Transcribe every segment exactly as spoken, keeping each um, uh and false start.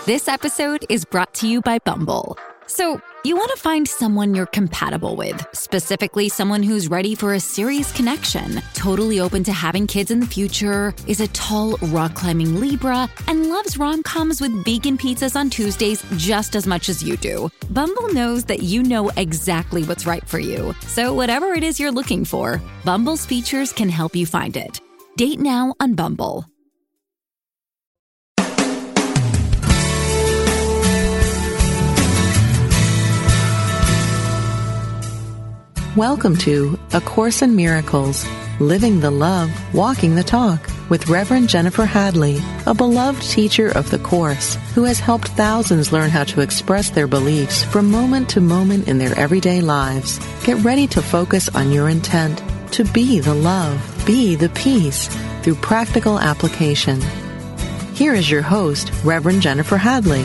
This episode is brought to you by Bumble. So, you want to find someone you're compatible with, specifically someone who's ready for a serious connection, totally open to having kids in the future, is a tall, rock-climbing Libra, and loves rom-coms with vegan pizzas on Tuesdays just as much as you do. Bumble knows that you know exactly what's right for you. So whatever it is you're looking for, Bumble's features can help you find it. Date now on Bumble. Welcome to A Course in Miracles, Living the Love, Walking the Talk, with Reverend Jennifer Hadley, a beloved teacher of the Course who has helped thousands learn how to express their beliefs from moment to moment in their everyday lives. Get ready to focus on your intent to be the love, be the peace, through practical application. Here is your host, Reverend Jennifer Hadley.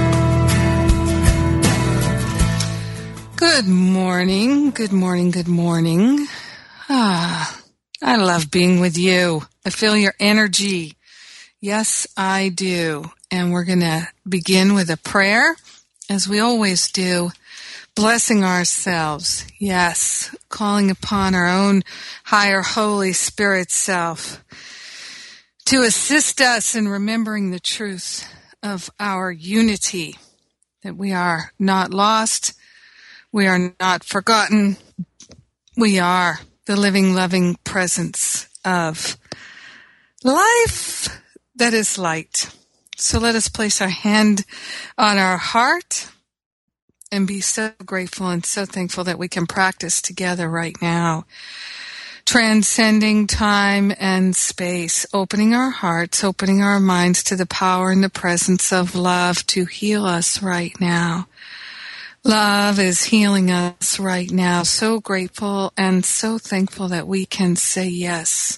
Good morning, good morning, good morning. Ah, I love being with you. I feel your energy. Yes, I do. And we're going to begin with a prayer, as we always do, blessing ourselves. Yes, calling upon our own higher Holy Spirit self to assist us in remembering the truth of our unity, that we are not lost, we are not forgotten. We are the living, loving presence of life that is light. So let us place our hand on our heart and be so grateful and so thankful that we can practice together right now. Transcending time and space, opening our hearts, opening our minds to the power and the presence of love to heal us right now. Love is healing us right now. So grateful and so thankful that we can say yes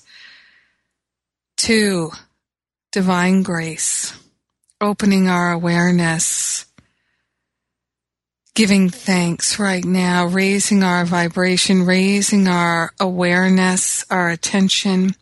to divine grace, opening our awareness, giving thanks right now, raising our vibration, raising our awareness, our attention,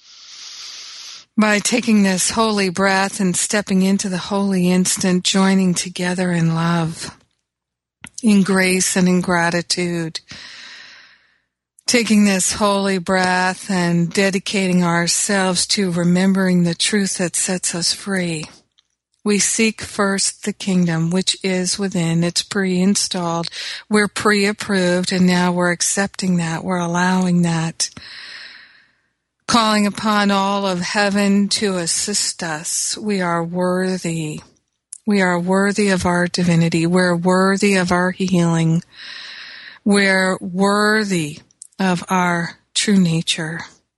by taking this holy breath and stepping into the holy instant, joining together in love, in grace and in gratitude, taking this holy breath and dedicating ourselves to remembering the truth that sets us free. We seek first the kingdom, which is within. It's pre-installed. We're pre-approved, and now we're accepting that. We're allowing that. Calling upon all of heaven to assist us. We are worthy. We are worthy of our divinity. We're worthy of our healing. We're worthy of our true nature.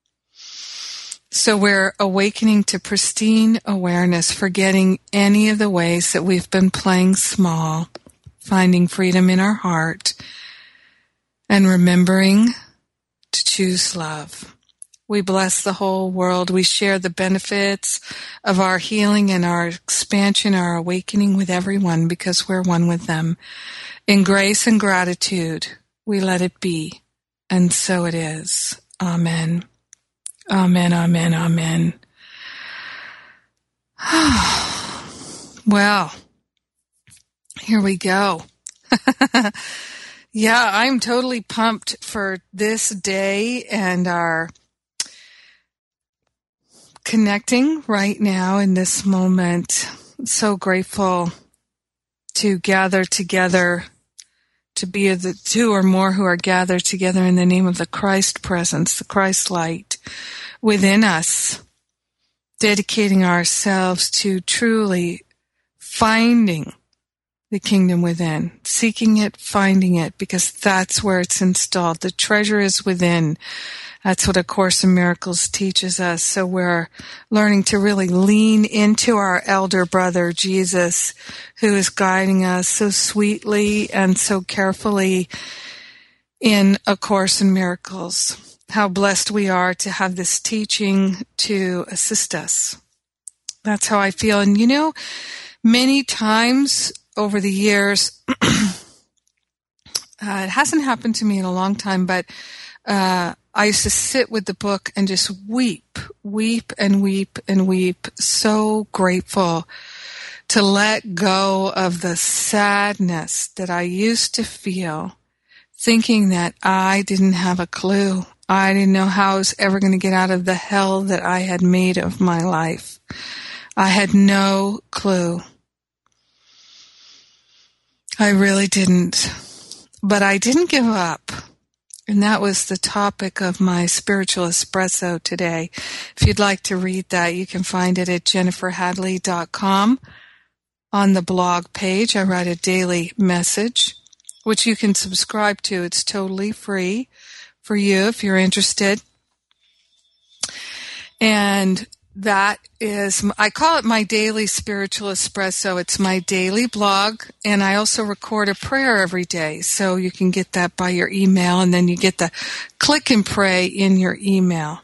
So we're awakening to pristine awareness, forgetting any of the ways that we've been playing small, finding freedom in our heart, and remembering to choose love. We bless the whole world. We share the benefits of our healing and our expansion, our awakening with everyone, because we're one with them. In grace and gratitude, we let it be. And so it is. Amen. Amen, amen, amen. Well, here we go. Yeah, I'm totally pumped for this day and our connecting right now in this moment. So grateful to gather together, to be the two or more who are gathered together in the name of the Christ presence, the Christ light within us, dedicating ourselves to truly finding the kingdom within, seeking it, finding it, because that's where it's installed. The treasure is within. That's what A Course in Miracles teaches us. So we're learning to really lean into our elder brother, Jesus, who is guiding us so sweetly and so carefully in A Course in Miracles. How blessed we are to have this teaching to assist us. That's how I feel. And you know, many times over the years, uh, it hasn't happened to me in a long time, but uh I used to sit with the book and just weep, weep and weep and weep, so grateful to let go of the sadness that I used to feel, thinking that I didn't have a clue. I didn't know how I was ever going to get out of the hell that I had made of my life. I had no clue. I really didn't. But I didn't give up. And that was the topic of my spiritual espresso today. If you'd like to read that, you can find it at jennifer hadley dot com. On the blog page, I write a daily message, which you can subscribe to. It's totally free for you if you're interested. And that is, I call it my daily spiritual espresso. It's my daily blog, and I also record a prayer every day, so you can get that by your email, and then you get the click and pray in your email.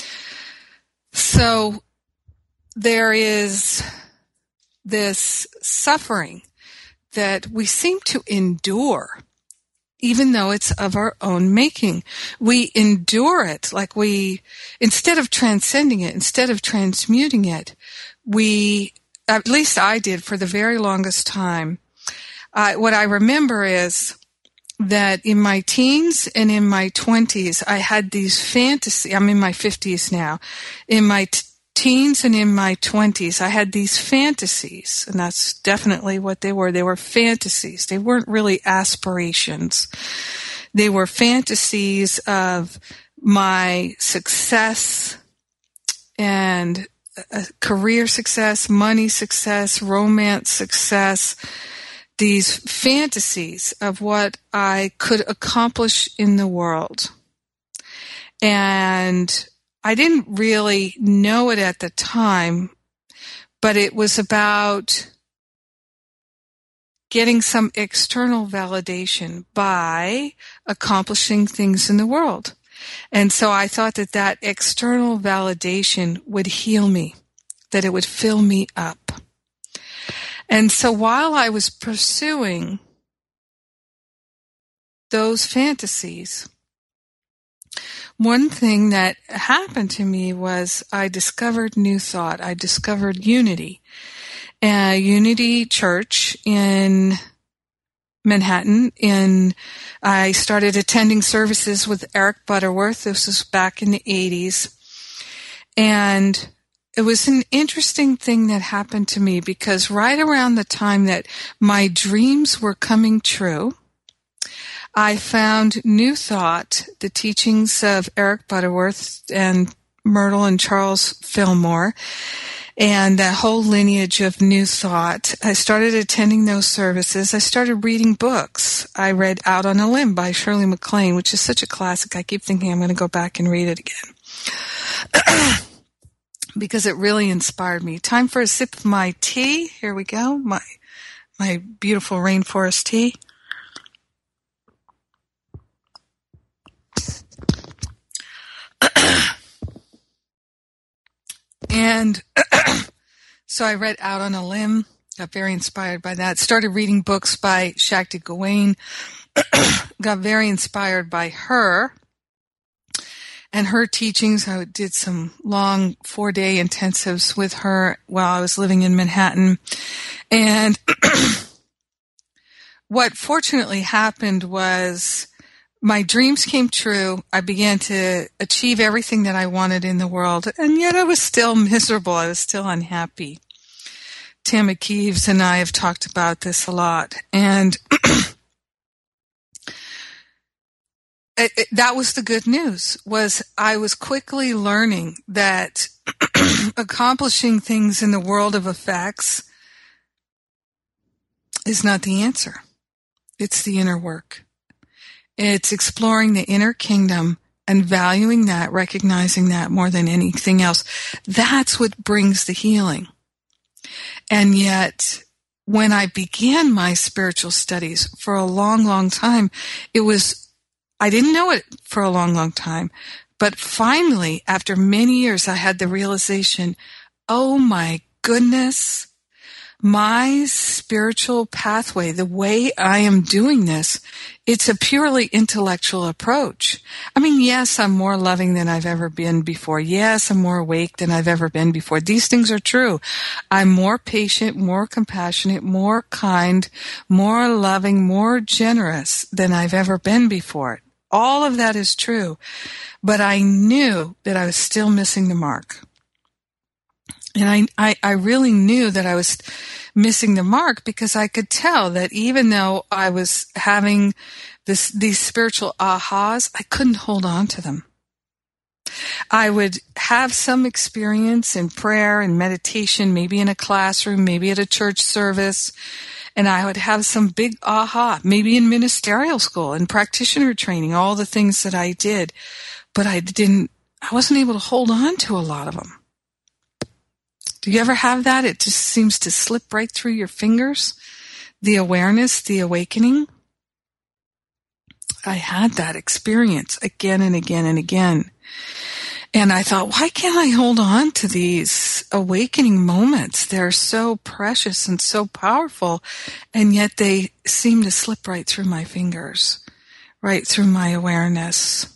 So there is this suffering that we seem to endure, even though it's of our own making. We endure it like we, instead of transcending it, instead of transmuting it, we, at least I did for the very longest time. Uh, what I remember is that in my teens and in my twenties, I had these fantasies. I'm in my fifties now. In my t- teens and in my twenties, I had these fantasies, and that's definitely what they were. They were fantasies. They weren't really aspirations. They were fantasies of my success and uh, career success, money success, romance success, these fantasies of what I could accomplish in the world. And I didn't really know it at the time, but it was about getting some external validation by accomplishing things in the world. And so I thought that that external validation would heal me, that it would fill me up. And so while I was pursuing those fantasies, one thing that happened to me was I discovered New Thought. I discovered Unity, a Unity Church in Manhattan. In I started attending services with Eric Butterworth. This was back in the eighties. And it was an interesting thing that happened to me because right around the time that my dreams were coming true, I found New Thought, the teachings of Eric Butterworth and Myrtle and Charles Fillmore, and that whole lineage of New Thought. I started attending those services. I started reading books. I read Out on a Limb by Shirley MacLaine, which is such a classic. I keep thinking I'm going to go back and read it again because it really inspired me. Time for a sip of my tea. Here we go, my my beautiful rainforest tea. And so I read Out on a Limb, got very inspired by that, started reading books by Shakti Gawain, got very inspired by her and her teachings. I did some long four-day intensives with her while I was living in Manhattan. And what fortunately happened was my dreams came true. I began to achieve everything that I wanted in the world, and yet I was still miserable. I was still unhappy. Tammy Keeves and I have talked about this a lot, and it, it, that was the good news, was I was quickly learning that accomplishing things in the world of effects is not the answer. It's the inner work. It's exploring the inner kingdom and valuing that, recognizing that more than anything else. That's what brings the healing. And yet, when I began my spiritual studies for a long, long time, it was, I didn't know it for a long, long time. But finally, after many years, I had the realization, oh my goodness, my spiritual pathway, the way I am doing this, it's a purely intellectual approach. I mean, yes, I'm more loving than I've ever been before. Yes, I'm more awake than I've ever been before. These things are true. I'm more patient, more compassionate, more kind, more loving, more generous than I've ever been before. All of that is true. But I knew that I was still missing the mark. And I, I, I really knew that I was missing the mark because I could tell that even though I was having this, these spiritual ahas, I couldn't hold on to them. I would have some experience in prayer and meditation, maybe in a classroom, maybe at a church service, and I would have some big aha, maybe in ministerial school and practitioner training, all the things that I did, but I didn't, I wasn't able to hold on to a lot of them. Do you ever have that? It just seems to slip right through your fingers. The awareness, the awakening. I had that experience again and again and again. And I thought, why can't I hold on to these awakening moments? They're so precious and so powerful, and yet they seem to slip right through my fingers, right through my awareness.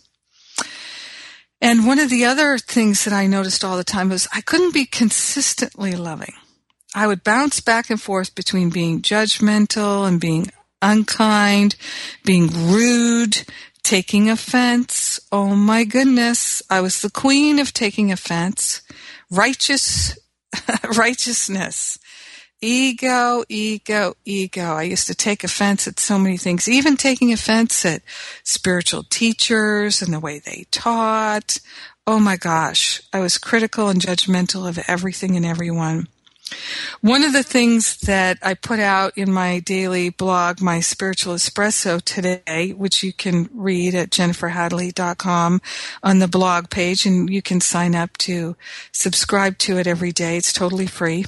And one of the other things that I noticed all the time was I couldn't be consistently loving. I would bounce back and forth between being judgmental and being unkind, being rude, taking offense. Oh my goodness, I was the queen of taking offense. Righteous, righteousness. Ego, ego, ego. I used to take offense at so many things, even taking offense at spiritual teachers and the way they taught. Oh my gosh, I was critical and judgmental of everything and everyone. One of the things that I put out in my daily blog, my Spiritual Espresso today, which you can read at jennifer hadley dot com on the blog page, and you can sign up to subscribe to it every day. It's totally free.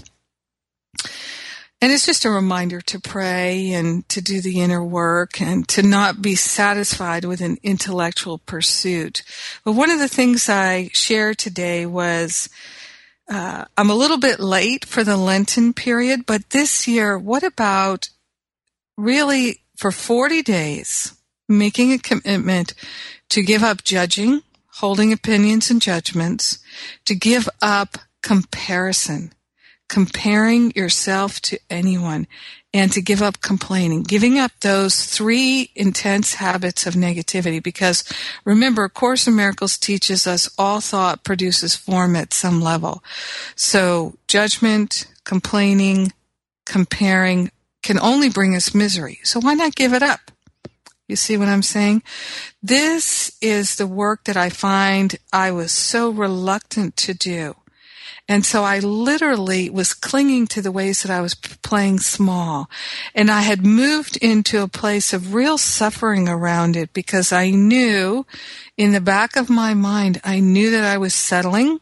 And it's just a reminder to pray and to do the inner work and to not be satisfied with an intellectual pursuit. But one of the things I shared today was uh, I'm a little bit late for the Lenten period, but this year, what about really for forty days making a commitment to give up judging, holding opinions and judgments, to give up comparison, comparing yourself to anyone, and to give up complaining, giving up those three intense habits of negativity. Because remember, A Course in Miracles teaches us all thought produces form at some level. So judgment, complaining, comparing can only bring us misery. So why not give it up? You see what I'm saying? This is the work that I find I was so reluctant to do. And so I literally was clinging to the ways that I was playing small. And I had moved into a place of real suffering around it because I knew in the back of my mind, I knew that I was settling.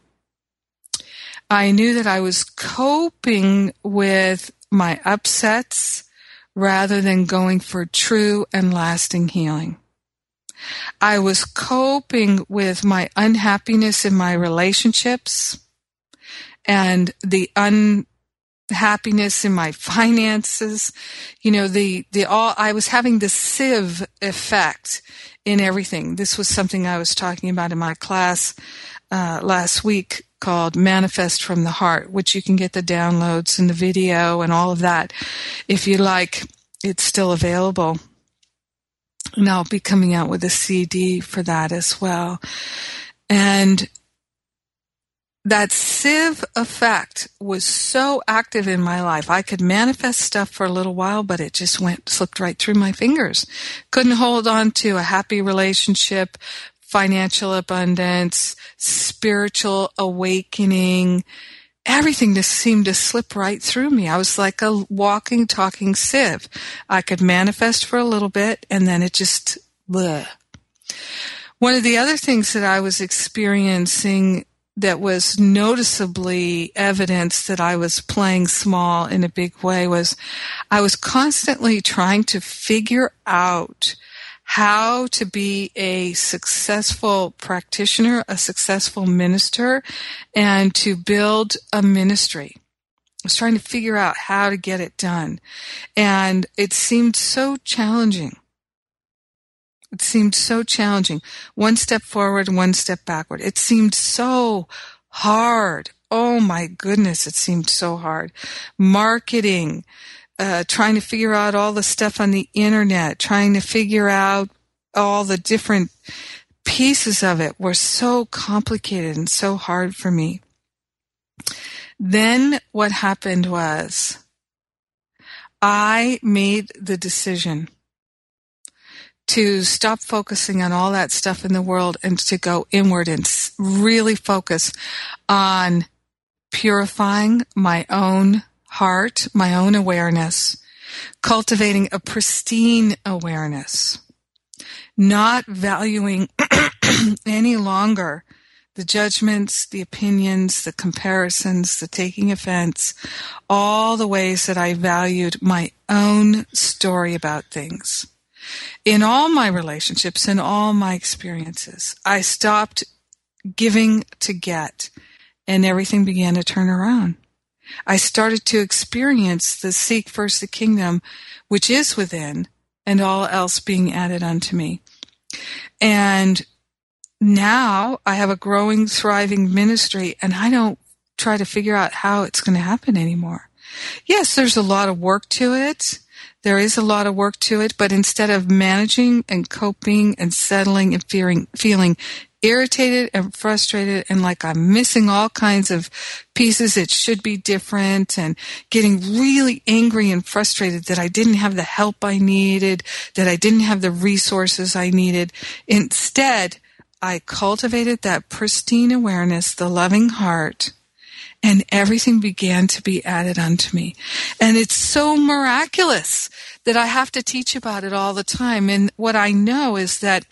I knew that I was coping with my upsets rather than going for true and lasting healing. I was coping with my unhappiness in my relationships and the unhappiness in my finances. You know, the, the all, I was having the sieve effect in everything. This was something I was talking about in my class, uh, last week called Manifest from the Heart, which you can get the downloads and the video and all of that. If you like, it's still available. And I'll be coming out with a C D for that as well. And that sieve effect was so active in my life. I could manifest stuff for a little while, but it just went, slipped right through my fingers. Couldn't hold on to a happy relationship, financial abundance, spiritual awakening. Everything just seemed to slip right through me. I was like a walking, talking sieve. I could manifest for a little bit, and then it just, bleh. One of the other things that I was experiencing that was noticeably evidence that I was playing small in a big way was I was constantly trying to figure out how to be a successful practitioner, a successful minister, and to build a ministry. was trying to figure out how to get it done. And it seemed so challenging. It seemed so challenging. One step forward, one step backward. It seemed so hard. Oh my goodness, it seemed so hard. Marketing, uh, trying to figure out all the stuff on the internet, trying to figure out all the different pieces of it were so complicated and so hard for me. Then what happened was I made the decision to stop focusing on all that stuff in the world and to go inward and really focus on purifying my own heart, my own awareness, cultivating a pristine awareness, not valuing any longer the judgments, the opinions, the comparisons, the taking offense, all the ways that I valued my own story about things. In all my relationships, in all my experiences, I stopped giving to get, and everything began to turn around. I started to experience the seek first the kingdom, which is within, and all else being added unto me. And now I have a growing, thriving ministry, and I don't try to figure out how it's going to happen anymore. Yes, there's a lot of work to it. There is a lot of work to it, but instead of managing and coping and settling and fearing, feeling irritated and frustrated and like I'm missing all kinds of pieces, it should be different, and getting really angry and frustrated that I didn't have the help I needed, that I didn't have the resources I needed. Instead, I cultivated that pristine awareness, the loving heart, and everything began to be added unto me. And it's so miraculous that I have to teach about it all the time. And what I know is that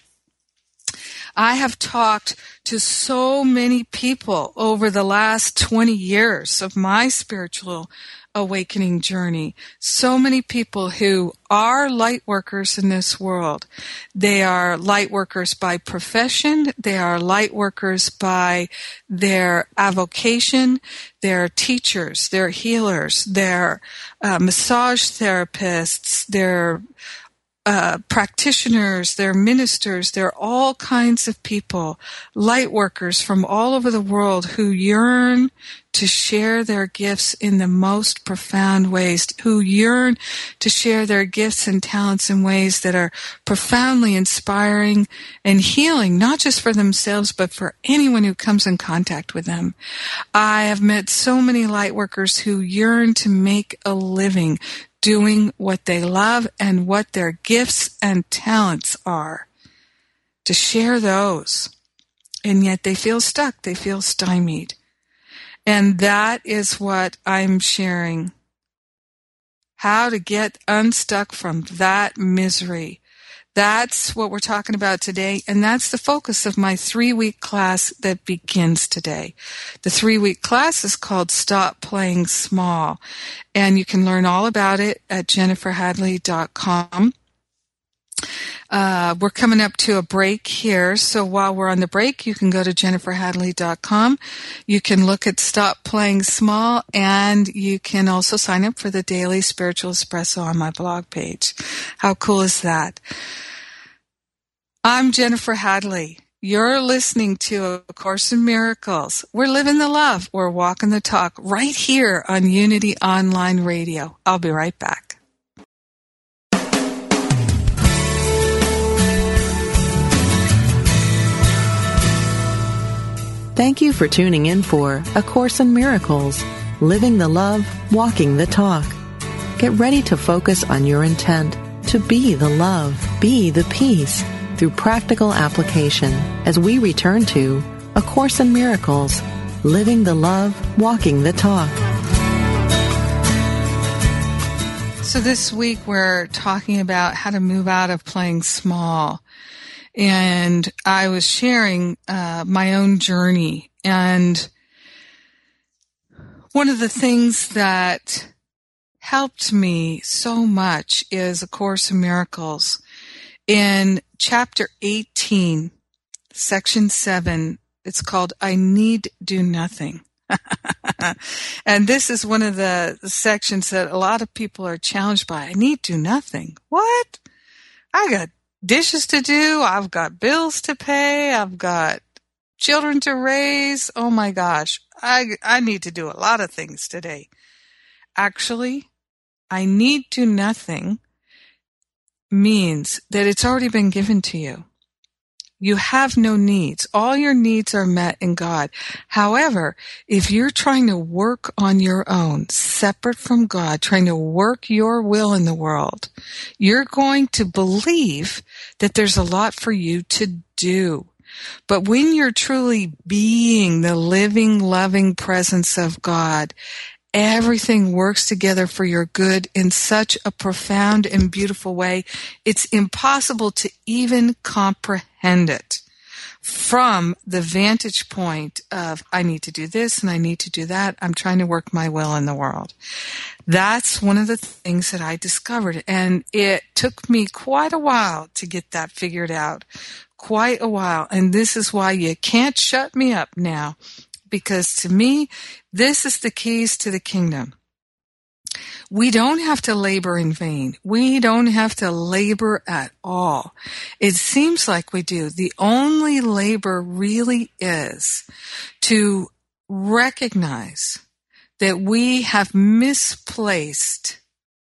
I have talked to so many people over the last twenty years of my spiritual awakening journey. So many people who are light workers in this world. They are light workers by profession. They are light workers by their avocation. They're teachers. They're healers. They're uh, massage therapists. They're Uh, practitioners, they're ministers, they're all kinds of people, light workers from all over the world who yearn to share their gifts in the most profound ways, who yearn to share their gifts and talents in ways that are profoundly inspiring and healing, not just for themselves, but for anyone who comes in contact with them. I have met so many light workers who yearn to make a living doing what they love and what their gifts and talents are, to share those. And yet they feel stuck, they feel stymied. And that is what I'm sharing. How to get unstuck from that misery. That's what we're talking about today, and that's the focus of my three-week class that begins today. The three-week class is called Stop Playing Small, and you can learn all about it at jennifer hadley dot com. Uh, we're coming up to a break here, so while we're on the break, you can go to jennifer hadley dot com. You can look at Stop Playing Small, and you can also sign up for the Daily Spiritual Espresso on my blog page. How cool is that? I'm Jennifer Hadley. You're listening to A Course in Miracles. We're living the love. We're walking the talk right here on Unity Online Radio. I'll be right back. Thank you for tuning in for A Course in Miracles, Living the Love, Walking the Talk. Get ready to focus on your intent to be the love, be the peace, through practical application as we return to A Course in Miracles, Living the Love, Walking the Talk. So this week we're talking about how to move out of playing small. And I was sharing uh, my own journey. And one of the things that helped me so much is A Course in Miracles. In chapter eighteen, section seven, it's called I Need Do Nothing. And this is one of the sections that a lot of people are challenged by. I need do nothing. What? I got dishes to do. I've got bills to pay. I've got children to raise. Oh my gosh. I, I need to do a lot of things today. Actually, I need do nothing means that it's already been given to you. You have no needs. All your needs are met in God. However, if you're trying to work on your own, separate from God, trying to work your will in the world, you're going to believe that there's a lot for you to do. But when you're truly being the living, loving presence of God, everything works together for your good in such a profound and beautiful way, it's impossible to even comprehend it from the vantage point of, I need to do this and I need to do that. I'm trying to work my will in the world. That's one of the things that I discovered. And it took me quite a while to get that figured out. Quite a while. And this is why you can't shut me up now. Because to me, this is the keys to the kingdom. We don't have to labor in vain. We don't have to labor at all. It seems like we do. The only labor really is to recognize that we have misplaced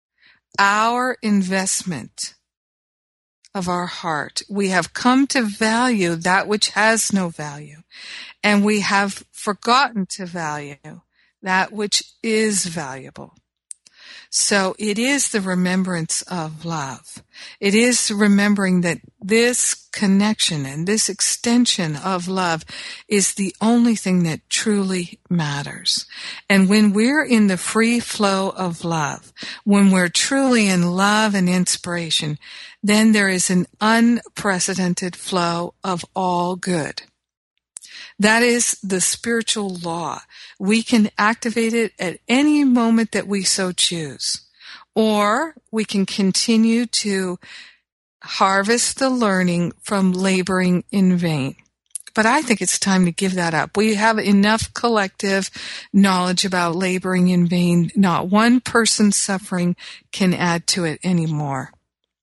our investment of our heart. We have come to value that which has no value. And we have forgotten to value that which is valuable. So it is the remembrance of love. It is remembering that this connection and this extension of love is the only thing that truly matters. And when we're in the free flow of love, when we're truly in love and inspiration, then there is an unprecedented flow of all good. That is the spiritual law. We can activate it at any moment that we so choose. Or we can continue to harvest the learning from laboring in vain. But I think it's time to give that up. We have enough collective knowledge about laboring in vain. Not one person's suffering can add to it anymore.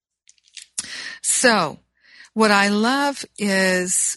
So, what I love is,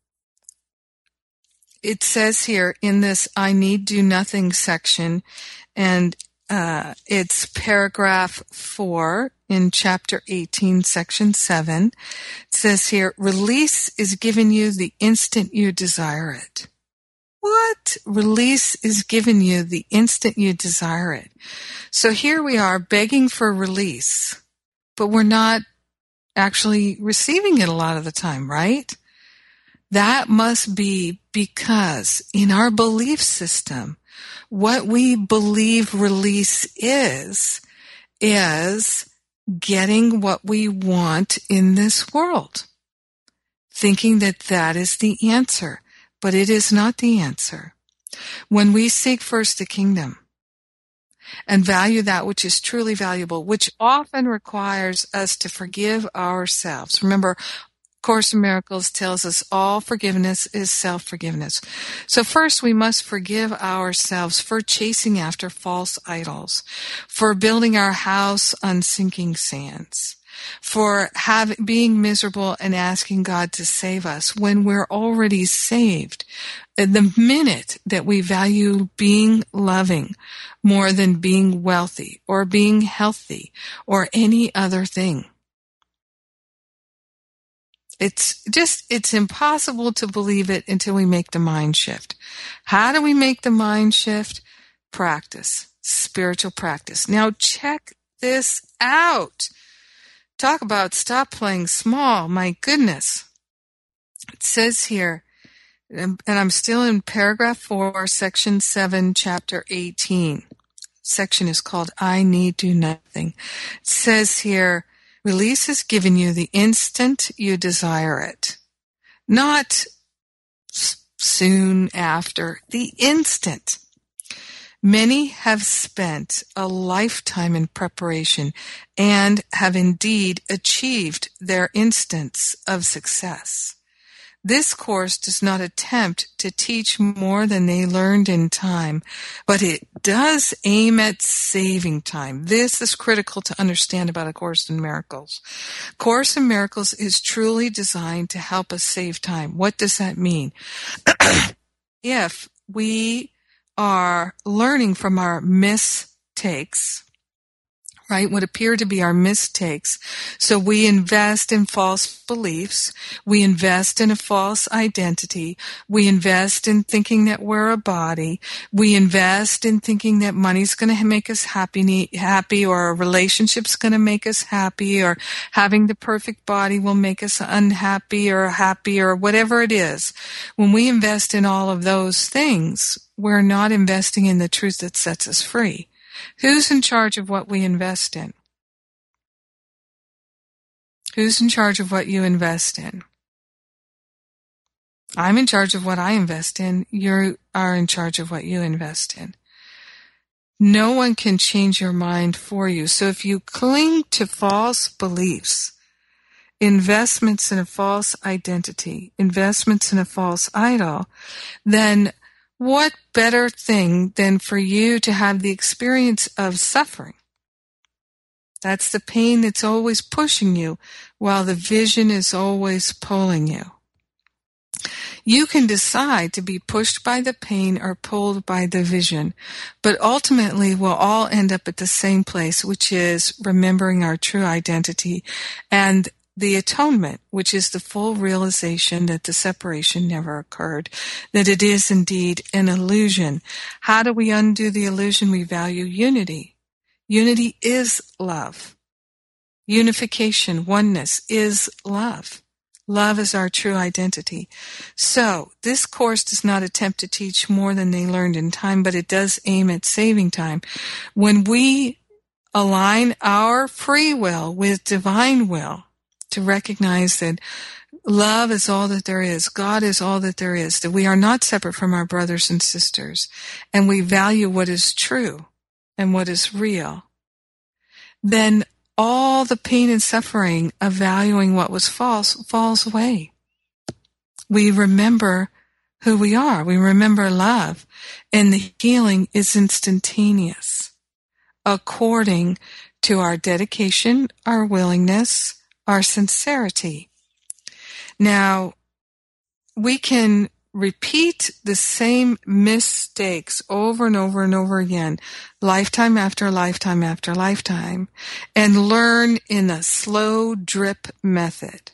it says here in this I need do nothing section, and uh, it's paragraph four in chapter eighteen, section seven. It says here, release is given you the instant you desire it. What? Release is given you the instant you desire it. So here we are begging for release, but we're not actually receiving it a lot of the time, right? That must be because in our belief system, what we believe release is, is getting what we want in this world. Thinking that that is the answer, but it is not the answer. When we seek first the kingdom and value that which is truly valuable, which often requires us to forgive ourselves. Remember, Course in Miracles tells us all forgiveness is self-forgiveness. So first we must forgive ourselves for chasing after false idols, for building our house on sinking sands, for have, being miserable and asking God to save us when we're already saved. The minute that we value being loving more than being wealthy or being healthy or any other thing. It's just, it's impossible to believe it until we make the mind shift. How do we make the mind shift? Practice, spiritual practice. Now check this out. Talk about stop playing small. My goodness. It says here, and I'm still in paragraph four, section seven, chapter eighteen. Section is called I Need Do Nothing. It says here, release is given you the instant you desire it. Not s- soon after, the instant. Many have spent a lifetime in preparation and have indeed achieved their instance of success. This course does not attempt to teach more than they learned in time, but it does aim at saving time. This is critical to understand about A Course in Miracles. Course in Miracles is truly designed to help us save time. What does that mean? If we are learning from our mistakes, right, what appear to be our mistakes. So we invest in false beliefs. We invest in a false identity. We invest in thinking that we're a body. We invest in thinking that money's going to make us happy, happy, or a relationship's going to make us happy, or having the perfect body will make us unhappy or happy, or whatever it is. When we invest in all of those things, we're not investing in the truth that sets us free. Who's in charge of what we invest in? Who's in charge of what you invest in? I'm in charge of what I invest in. You are in charge of what you invest in. No one can change your mind for you. So if you cling to false beliefs, investments in a false identity, investments in a false idol, then what better thing than for you to have the experience of suffering? That's the pain that's always pushing you, while the vision is always pulling you. You can decide to be pushed by the pain or pulled by the vision, but ultimately we'll all end up at the same place, which is remembering our true identity and the atonement, which is the full realization that the separation never occurred, that it is indeed an illusion. How do we undo the illusion? We value unity. Unity is love. Unification, oneness is love. Love is our true identity. So, this course does not attempt to teach more than they learned in time, but it does aim at saving time. When we align our free will with divine will, to recognize that love is all that there is, God is all that there is, that we are not separate from our brothers and sisters, and we value what is true and what is real, then all the pain and suffering of valuing what was false falls away. We remember who we are. We remember love, and the healing is instantaneous according to our dedication, our willingness, our sincerity. Now, we can repeat the same mistakes over and over and over again, lifetime after lifetime after lifetime, and learn in a slow drip method.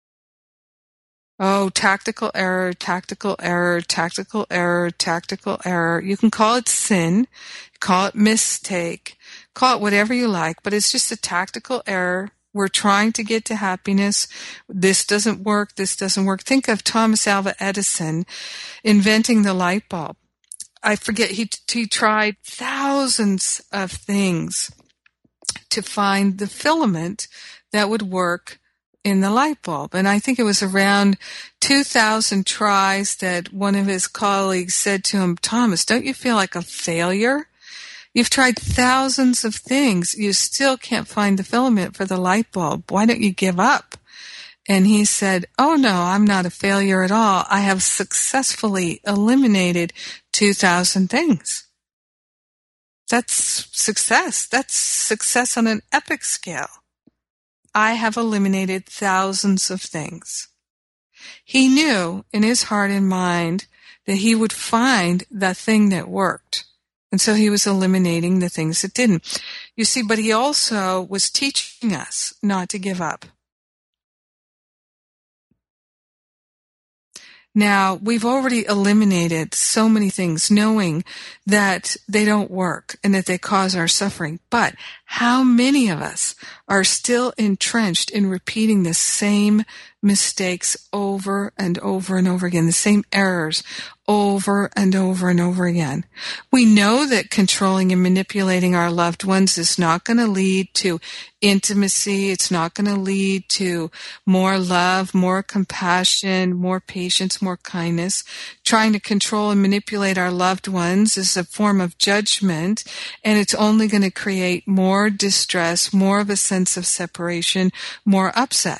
Oh, tactical error, tactical error, tactical error, tactical error. You can call it sin, call it mistake, call it whatever you like, but it's just a tactical error. We're trying to get to happiness. This doesn't work. This doesn't work. Think of Thomas Alva Edison inventing the light bulb. I forget, he, he tried thousands of things to find the filament that would work in the light bulb. And I think it was around two thousand tries that one of his colleagues said to him, "Thomas, don't you feel like a failure? You've tried thousands of things. You still can't find the filament for the light bulb. Why don't you give up?" And he said, "Oh no, I'm not a failure at all. I have successfully eliminated two thousand things." That's success. That's success on an epic scale. I have eliminated thousands of things. He knew in his heart and mind that he would find the thing that worked. And so he was eliminating the things that didn't. You see, but he also was teaching us not to give up. Now, we've already eliminated so many things, knowing that they don't work and that they cause our suffering. But how many of us are still entrenched in repeating the same mistakes over and over and over again, the same errors over and over and over again? We know that controlling and manipulating our loved ones is not going to lead to intimacy. It's not going to lead to more love, more compassion, more patience, more kindness. Trying to control and manipulate our loved ones is a form of judgment, and it's only going to create more distress, more of a sense of separation, more upset.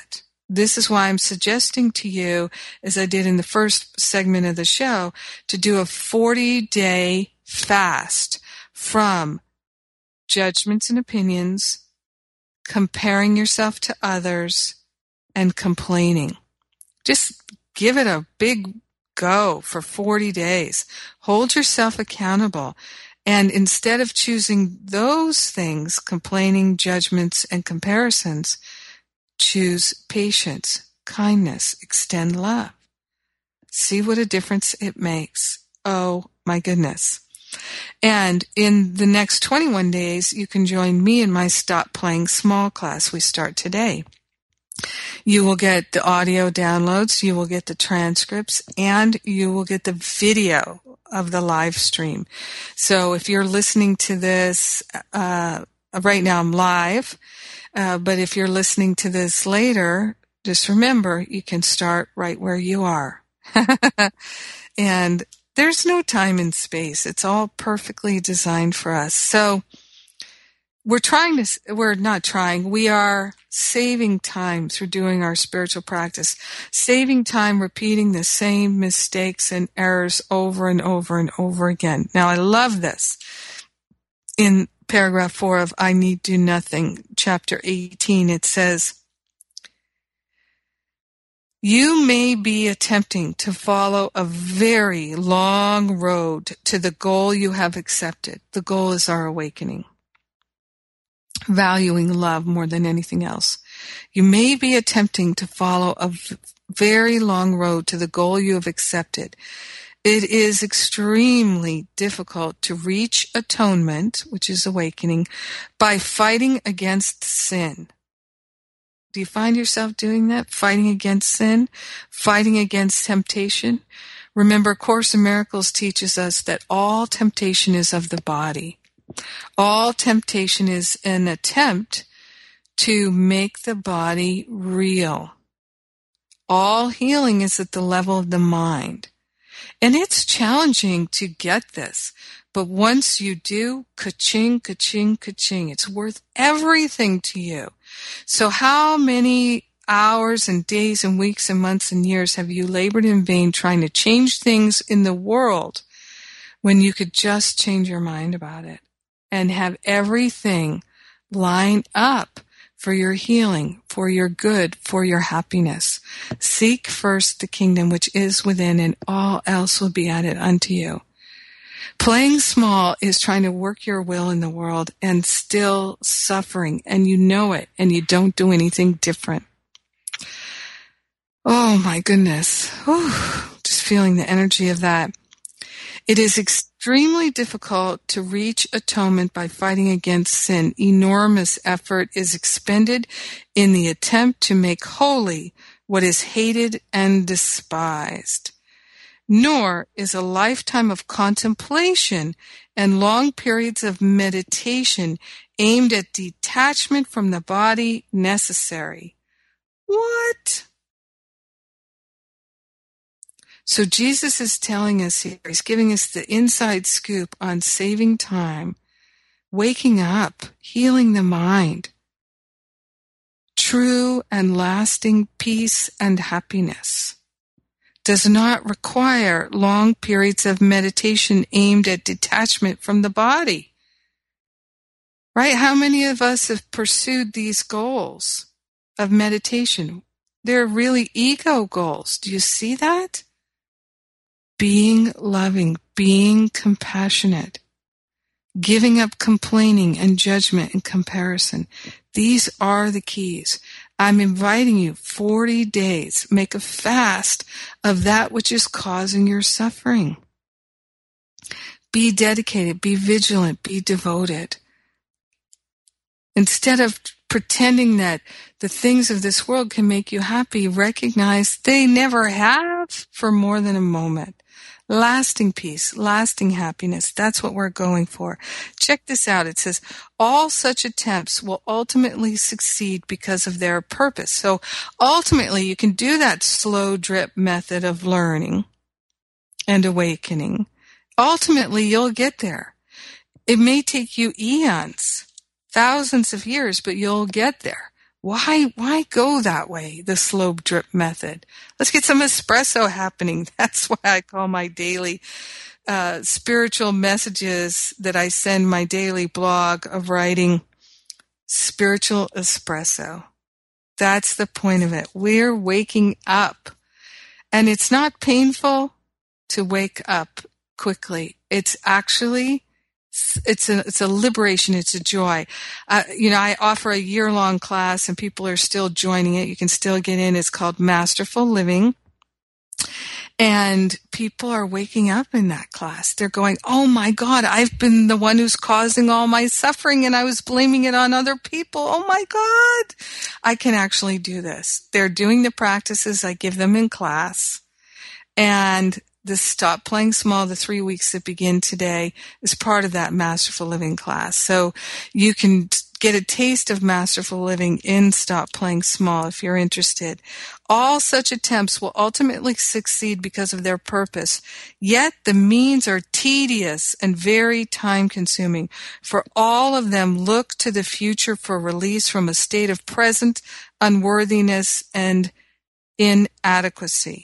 This is why I'm suggesting to you, as I did in the first segment of the show, to do a forty-day fast from judgments and opinions, comparing yourself to others, and complaining. Just give it a big go for forty days. Hold yourself accountable. And instead of choosing those things, complaining, judgments, and comparisons, choose patience, kindness, extend love. See what a difference it makes. Oh my goodness. And in the next twenty-one days, you can join me in my Stop Playing Small class we start today. You will get the audio downloads, you will get the transcripts, and you will get the video of the live stream. So if you're listening to this, uh, right now I'm live, uh, but if you're listening to this later, just remember you can start right where you are. And there's no time and space. It's all perfectly designed for us. So we're trying to, we're not trying, we are saving time through doing our spiritual practice, saving time repeating the same mistakes and errors over and over and over again. Now, I love this. In paragraph four of I Need Do Nothing, chapter eighteen, it says, you may be attempting to follow a very long road to the goal you have accepted. The goal is our awakening. Valuing love more than anything else. You may be attempting to follow a v- very long road to the goal you have accepted. It is extremely difficult to reach atonement, which is awakening, by fighting against sin. Do you find yourself doing that? Fighting against sin? Fighting against temptation? Remember, Course in Miracles teaches us that all temptation is of the body. All temptation is an attempt to make the body real. All healing is at the level of the mind. And it's challenging to get this. But once you do, ka-ching, ka-ching, ka-ching. It's worth everything to you. So how many hours and days and weeks and months and years have you labored in vain trying to change things in the world when you could just change your mind about it and have everything line up for your healing, for your good, for your happiness? Seek first the kingdom which is within, and all else will be added unto you. Playing small is trying to work your will in the world and still suffering, and you know it, and you don't do anything different. Oh my goodness. Whew. Just feeling the energy of that. It is extremely difficult to reach atonement by fighting against sin. Enormous effort is expended in the attempt to make holy what is hated and despised. Nor is a lifetime of contemplation and long periods of meditation aimed at detachment from the body necessary. What? So Jesus is telling us here, he's giving us the inside scoop on saving time, waking up, healing the mind, true and lasting peace and happiness. Does not require long periods of meditation aimed at detachment from the body. Right? How many of us have pursued these goals of meditation? They're really ego goals. Do you see that? Being loving, being compassionate, giving up complaining and judgment and comparison. These are the keys. I'm inviting you, forty days, make a fast of that which is causing your suffering. Be dedicated, be vigilant, be devoted. Instead of pretending that the things of this world can make you happy, recognize they never have for more than a moment. Lasting peace, lasting happiness. That's what we're going for. Check this out. It says, all such attempts will ultimately succeed because of their purpose. So ultimately, you can do that slow drip method of learning and awakening. Ultimately, you'll get there. It may take you eons, thousands of years, but you'll get there. Why, why go that way, the slow drip method? Let's get some espresso happening. That's why I call my daily uh, spiritual messages that I send my daily blog of writing spiritual espresso. That's the point of it. We're waking up. And it's not painful to wake up quickly. It's actually It's a, it's a liberation. It's a joy. Uh, you know, I offer a year-long class and people are still joining it. You can still get in. It's called Masterful Living. And people are waking up in that class. They're going, oh my God, I've been the one who's causing all my suffering and I was blaming it on other people. Oh my God, I can actually do this. They're doing the practices I give them in class. And the Stop Playing Small, the three weeks that begin today, is part of that Masterful Living class. So you can get a taste of Masterful Living in Stop Playing Small if you're interested. All such attempts will ultimately succeed because of their purpose. Yet the means are tedious and very time-consuming. For all of them, look to the future for release from a state of present unworthiness and inadequacy.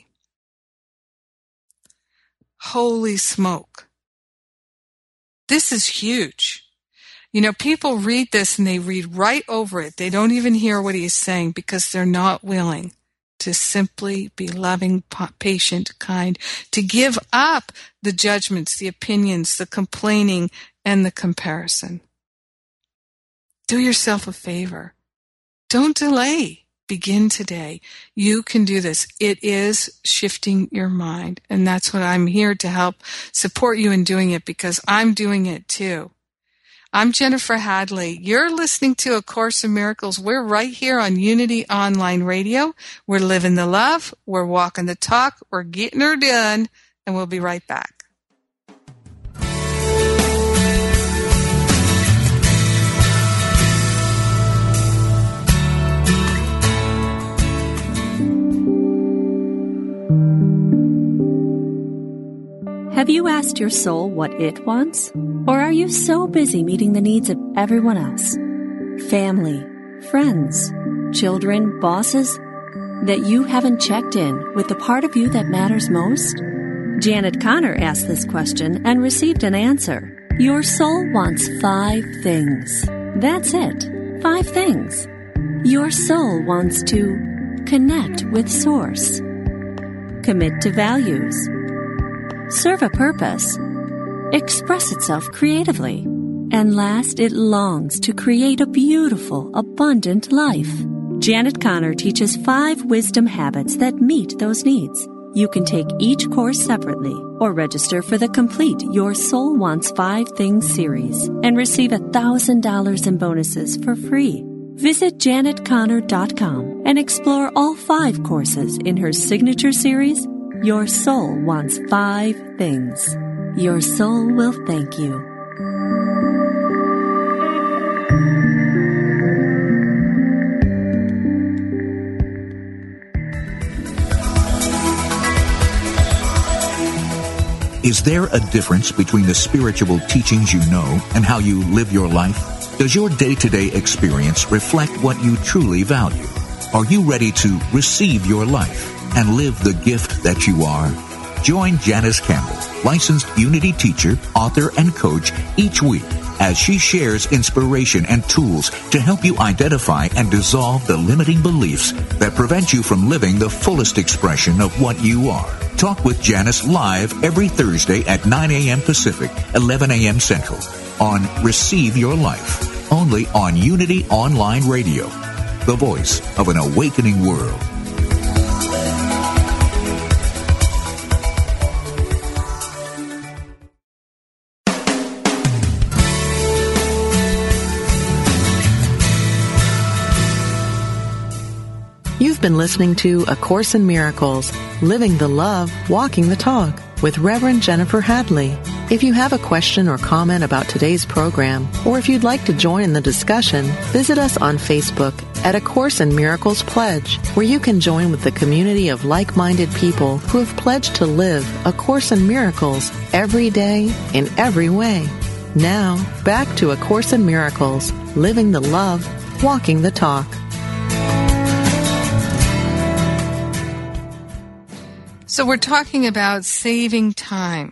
Holy smoke. This is huge. You know, people read this and they read right over it. They don't even hear what he's saying because they're not willing to simply be loving, patient, kind, to give up the judgments, the opinions, the complaining, and the comparison. Do yourself a favor. Don't delay. Begin today. You can do this. It is shifting your mind. And that's what I'm here to help support you in doing it because I'm doing it too. I'm Jennifer Hadley. You're listening to A Course in Miracles. We're right here on Unity Online Radio. We're living the love. We're walking the talk. We're getting her done. And we'll be right back. Have you asked your soul what it wants? Or are you so busy meeting the needs of everyone else? Family, friends, children, bosses, that you haven't checked in with the part of you that matters most? Janet Conner asked this question and received an answer. Your soul wants five things. That's it. Five things. Your soul wants to connect with Source, commit to values, serve a purpose, express itself creatively, and last, it longs to create a beautiful, abundant life. Janet Conner teaches five wisdom habits that meet those needs. You can take each course separately or register for the complete Your Soul Wants Five Things series and receive one thousand dollars in bonuses for free. Visit janet conner dot com and explore all five courses in her signature series, Your Soul Wants Five Things. Your soul will thank you. Is there a difference between the spiritual teachings you know and how you live your life? Does your day-to-day experience reflect what you truly value? Are you ready to receive your life and live the gift that you are? Join Janice Campbell, licensed Unity teacher, author, and coach each week as she shares inspiration and tools to help you identify and dissolve the limiting beliefs that prevent you from living the fullest expression of what you are. Talk with Janice live every Thursday at nine a.m. Pacific, eleven a.m. Central on Receive Your Life, only on Unity Online Radio, the voice of an awakening world. You've been listening to A Course in Miracles, Living the Love, Walking the Talk, with Reverend Jennifer Hadley. If you have a question or comment about today's program, or if you'd like to join in the discussion, visit us on Facebook at A Course in Miracles Pledge, where you can join with the community of like-minded people who have pledged to live A Course in Miracles every day in every way. Now, back to A Course in Miracles, Living the Love, Walking the Talk. So we're talking about saving time.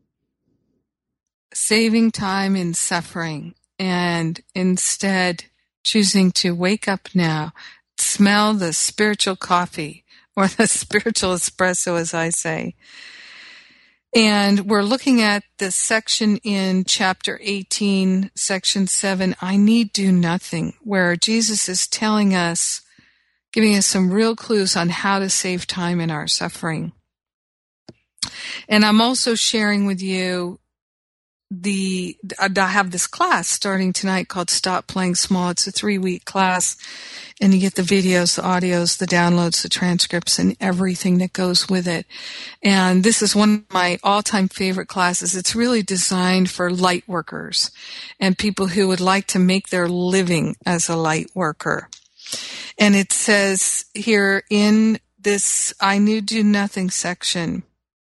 Saving time in suffering, and instead choosing to wake up now, smell the spiritual coffee, or the spiritual espresso, as I say. And we're looking at the section in chapter eighteen, section seven, I Need Do Nothing, where Jesus is telling us, giving us some real clues on how to save time in our suffering. And I'm also sharing with you the, I have this class starting tonight called Stop Playing Small. It's a three-week class, and you get the videos, the audios, the downloads, the transcripts, and everything that goes with it. And this is one of my all-time favorite classes. It's really designed for light workers and people who would like to make their living as a light worker. And it says here in this I Need Do Nothing section,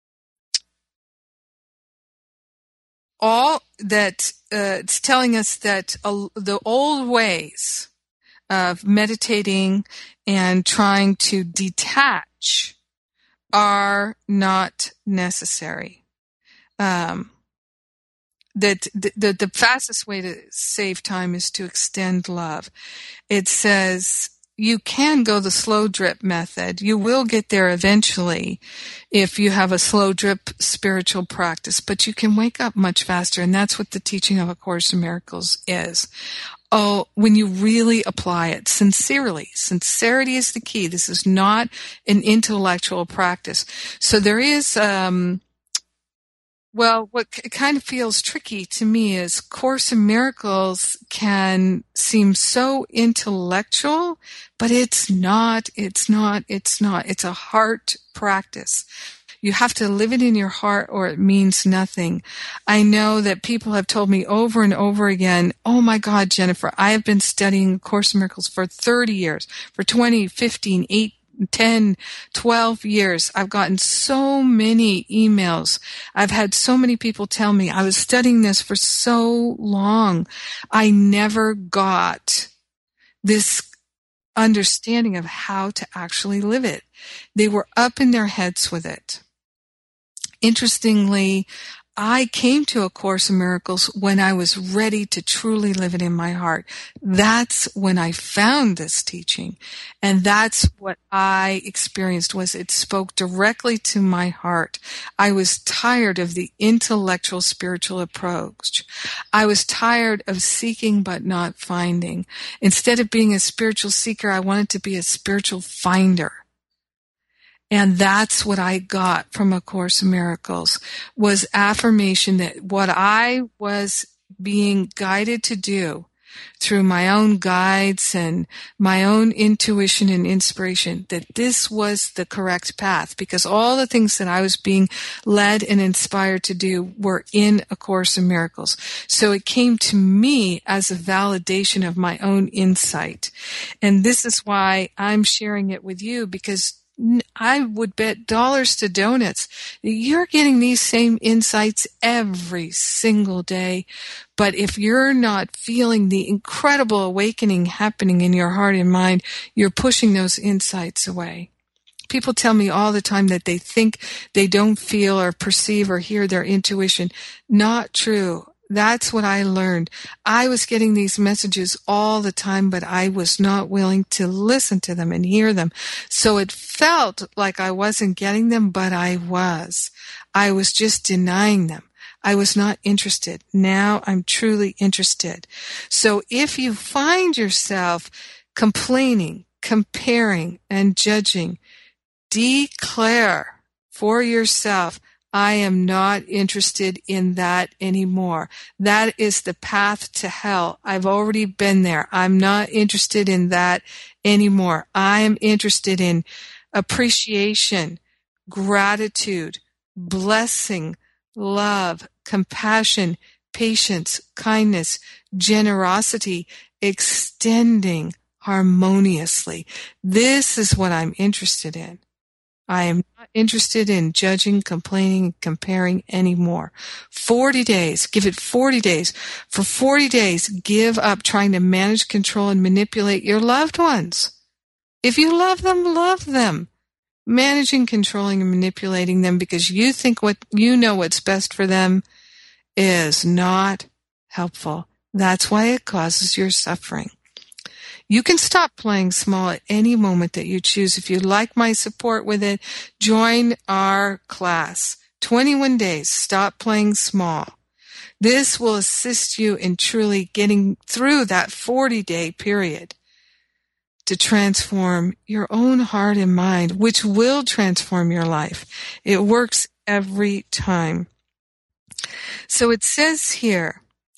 all that uh, it's telling us that uh, the old ways of meditating and trying to detach are not necessary. Um, that the, the, the fastest way to save time is to extend love. It says you can go the slow drip method. You will get there eventually if you have a slow drip spiritual practice, but you can wake up much faster, and that's what the teaching of A Course in Miracles is. Oh, when you really apply it sincerely. Sincerity is the key. This is not an intellectual practice. So there is, um, well, what c- kind of feels tricky to me is Course in Miracles can seem so intellectual, but it's not, it's not, it's not. It's a heart practice. You have to live it in your heart or it means nothing. I know that people have told me over and over again, oh my God, Jennifer, I have been studying Course in Miracles for thirty years, for twenty, fifteen, eight, ten, twelve years. I've gotten so many emails. I've had so many people tell me I was studying this for so long. I never got this understanding of how to actually live it. They were up in their heads with it. Interestingly, I came to A Course in Miracles when I was ready to truly live it in my heart. That's when I found this teaching. And that's what I experienced, was it spoke directly to my heart. I was tired of the intellectual spiritual approach. I was tired of seeking but not finding. Instead of being a spiritual seeker, I wanted to be a spiritual finder. And that's what I got from A Course in Miracles, was affirmation that what I was being guided to do through my own guides and my own intuition and inspiration, that this was the correct path, because all the things that I was being led and inspired to do were in A Course in Miracles. So it came to me as a validation of my own insight. And this is why I'm sharing it with you, because I would bet dollars to donuts that you're getting these same insights every single day. But if you're not feeling the incredible awakening happening in your heart and mind, you're pushing those insights away. People tell me all the time that they think they don't feel or perceive or hear their intuition. Not true. That's what I learned. I was getting these messages all the time, but I was not willing to listen to them and hear them. So it felt like I wasn't getting them, but I was. I was just denying them. I was not interested. Now I'm truly interested. So if you find yourself complaining, comparing, and judging, declare for yourself, I am not interested in that anymore. That is the path to hell. I've already been there. I'm not interested in that anymore. I am interested in appreciation, gratitude, blessing, love, compassion, patience, kindness, generosity, extending harmoniously. This is what I'm interested in. I am not interested in judging, complaining, comparing anymore. forty days. Give it forty days. For forty days, give up trying to manage, control, and manipulate your loved ones. If you love them, love them. managing, controlling, and manipulating them because you think what you know what's best for them is not helpful. That's why it causes your suffering. You can stop playing small at any moment that you choose. If you'd like my support with it, join our class. twenty-one days, stop playing small. This will assist you in truly getting through that forty-day period to transform your own heart and mind, which will transform your life. It works every time. So it says here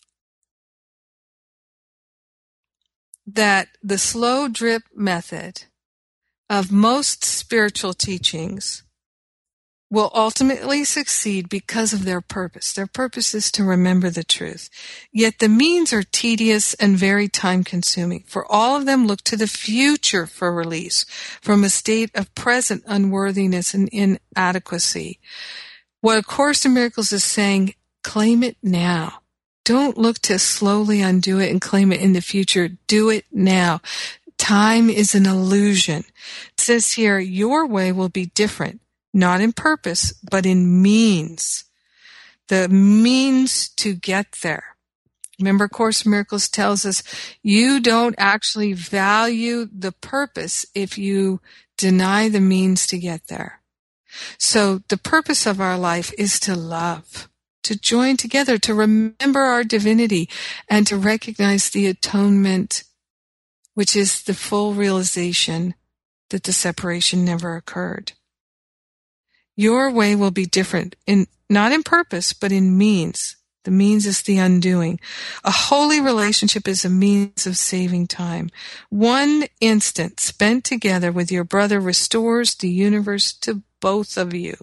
that the slow drip method of most spiritual teachings will ultimately succeed because of their purpose. Their purpose is to remember the truth. Yet the means are tedious and very time-consuming. For all of them look to the future for release from a state of present unworthiness and inadequacy. What A Course in Miracles is saying, claim it now. Don't look to slowly undo it and claim it in the future. Do it now. Time is an illusion. It says here, your way will be different, not in purpose, but in means. The means to get there. Remember, Course in Miracles tells us you don't actually value the purpose if you deny the means to get there. So the purpose of our life is to love, to join together, to remember our divinity, and to recognize the atonement, which is the full realization that the separation never occurred. Your way will be different, in not in purpose, but in means. The means is the undoing. A holy relationship is a means of saving time. One instant spent together with your brother restores the universe to both of you.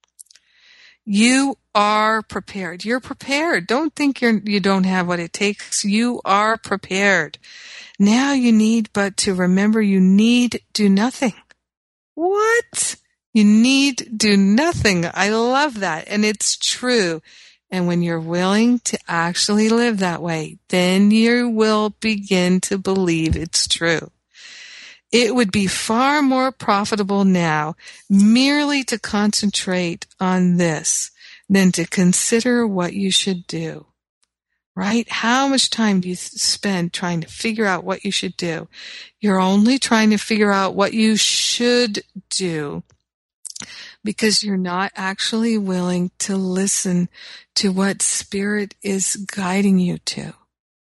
You are prepared. You're prepared. Don't think you're, you don't have what it takes. You are prepared. Now you need but to remember you need do nothing. What? You need do nothing. I love that. And it's true. And when you're willing to actually live that way, then you will begin to believe it's true. It would be far more profitable now merely to concentrate on this than to consider what you should do. Right? How much time do you spend trying to figure out what you should do? You're only trying to figure out what you should do because you're not actually willing to listen to what Spirit is guiding you to.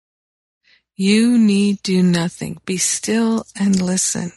You need do nothing. Be still and listen.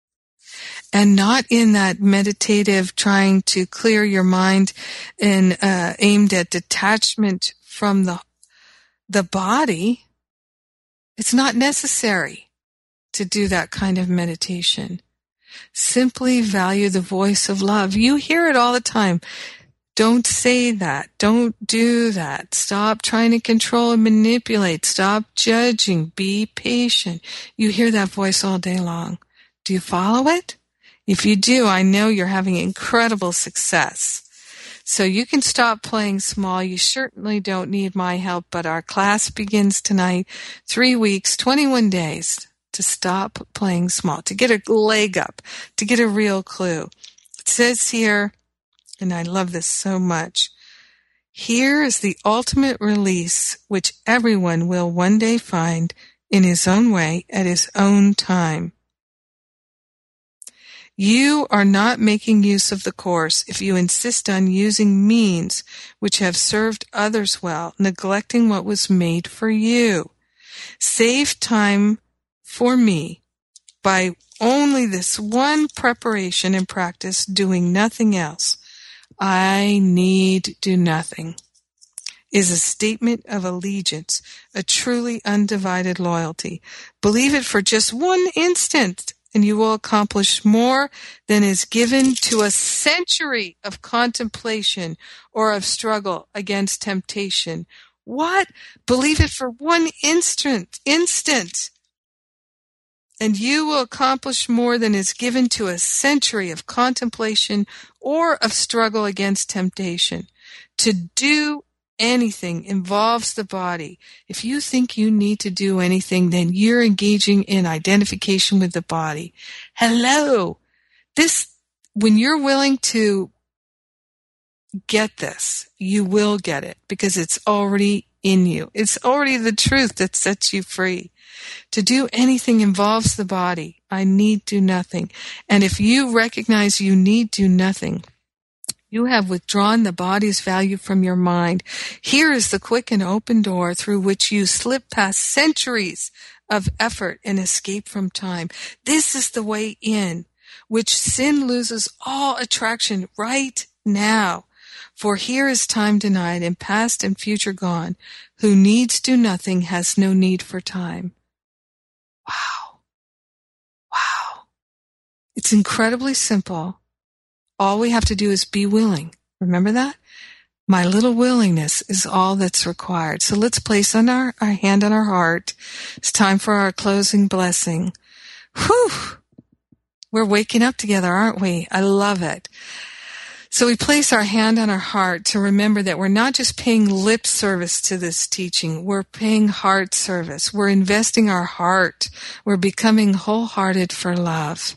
And not in that meditative trying to clear your mind and uh, aimed at detachment from the the body. It's not necessary to do that kind of meditation. Simply value the voice of love. You hear it all the time. Don't say that. Don't do that. Stop trying to control and manipulate. Stop judging. Be patient. You hear that voice all day long. Do you follow it? If you do, I know you're having incredible success. So you can stop playing small. You certainly don't need my help, but our class begins tonight. Three weeks, twenty-one days to stop playing small, to get a leg up, to get a real clue. It says here, and I love this so much, here is the ultimate release which everyone will one day find in his own way at his own time. You are not making use of the Course if you insist on using means which have served others well, neglecting what was made for you. Save time for me by only this one preparation and practice, doing nothing else. I need do nothing is a statement of allegiance, a truly undivided loyalty. Believe it for just one instant, and you will accomplish more than is given to a century of contemplation or of struggle against temptation. What? Believe it for one instant, instant, and you will accomplish more than is given to a century of contemplation or of struggle against temptation. To do anything involves the body. If you think you need to do anything, then you're engaging in identification with the body. Hello! This when you're willing to get this, you will get it because it's already in you. It's already the truth that sets you free. To do anything involves the body. I need do nothing. And if you recognize you need do nothing, you have withdrawn the body's value from your mind. Here is the quick and open door through which you slip past centuries of effort and escape from time. This is the way in which sin loses all attraction right now. For here is time denied and past and future gone. Who needs do nothing has no need for time. Wow. Wow. It's incredibly simple. All we have to do is be willing. Remember that? My little willingness is all that's required. So let's place on our, our hand on our heart. It's time for our closing blessing. Whew! We're waking up together, aren't we? I love it. So we place our hand on our heart to remember that we're not just paying lip service to this teaching. We're paying heart service. We're investing our heart. We're becoming wholehearted for love.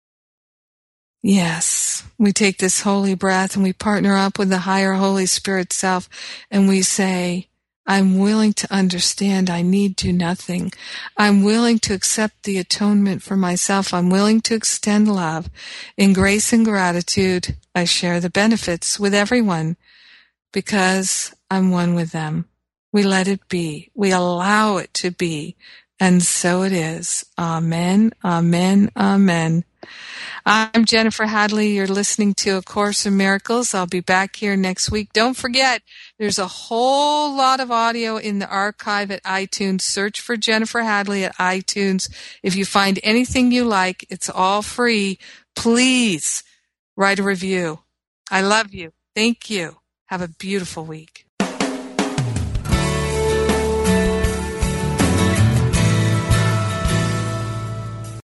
Yes, we take this holy breath and we partner up with the higher Holy Spirit self and we say, I'm willing to understand I need do nothing. I'm willing to accept the atonement for myself. I'm willing to extend love. In grace and gratitude, I share the benefits with everyone because I'm one with them. We let it be. We allow it to be. And so it is. Amen, amen, amen. I'm Jennifer Hadley. You're listening to A Course in Miracles. I'll be back here next week. Don't forget, there's a whole lot of audio in the archive at iTunes. Search for Jennifer Hadley at iTunes. If you find anything you like, it's all free. Please write a review. I love you. Thank you. Have a beautiful week.